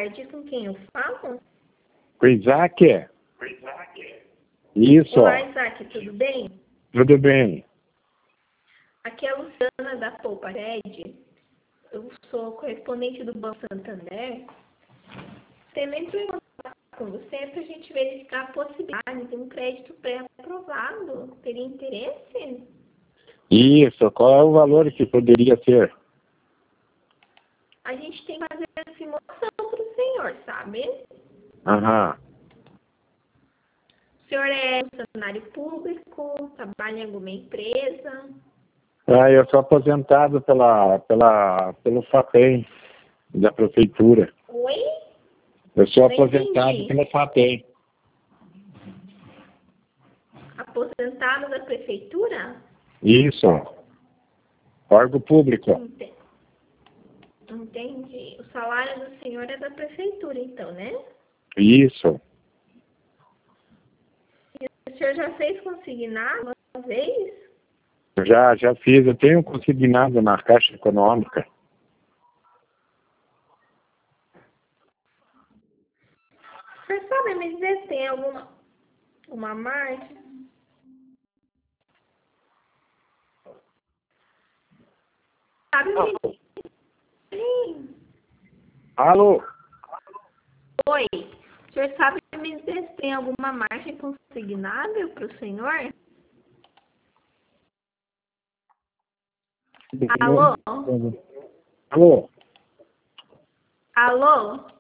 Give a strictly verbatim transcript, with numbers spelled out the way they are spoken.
tarde, com quem eu falo? Com o Isaac? Isso. Olá, Isaac, tudo bem? Tudo bem. Aqui é a Luciana da Poupa Red. Eu sou correspondente do Banco Santander. Também estou em contato com você para a gente verificar a possibilidade de um crédito pré-aprovado. Teria interesse? Isso. Qual é o valor que poderia ser? A gente tem que fazer a simulação para o senhor, sabe? Aham. O senhor é funcionário público, trabalha em alguma empresa? Ah, eu sou aposentado pela, pela, pelo FAPEM, da prefeitura. Oi? Eu sou Não aposentado entendi. pela FAPEM. Aposentado da prefeitura? Isso. Órgão público. Ente- Entendi. O salário do senhor é da prefeitura, então, né? Isso. E o senhor já fez consignado uma vez? Já, já fiz. Eu tenho consignado na Caixa Econômica. O senhor sabe me dizer se tem alguma uma margem? Sabe me dizer? Alô? Oi. O senhor sabe me dizer se tem alguma margem consignável para o senhor? Alô? Alô? Alô?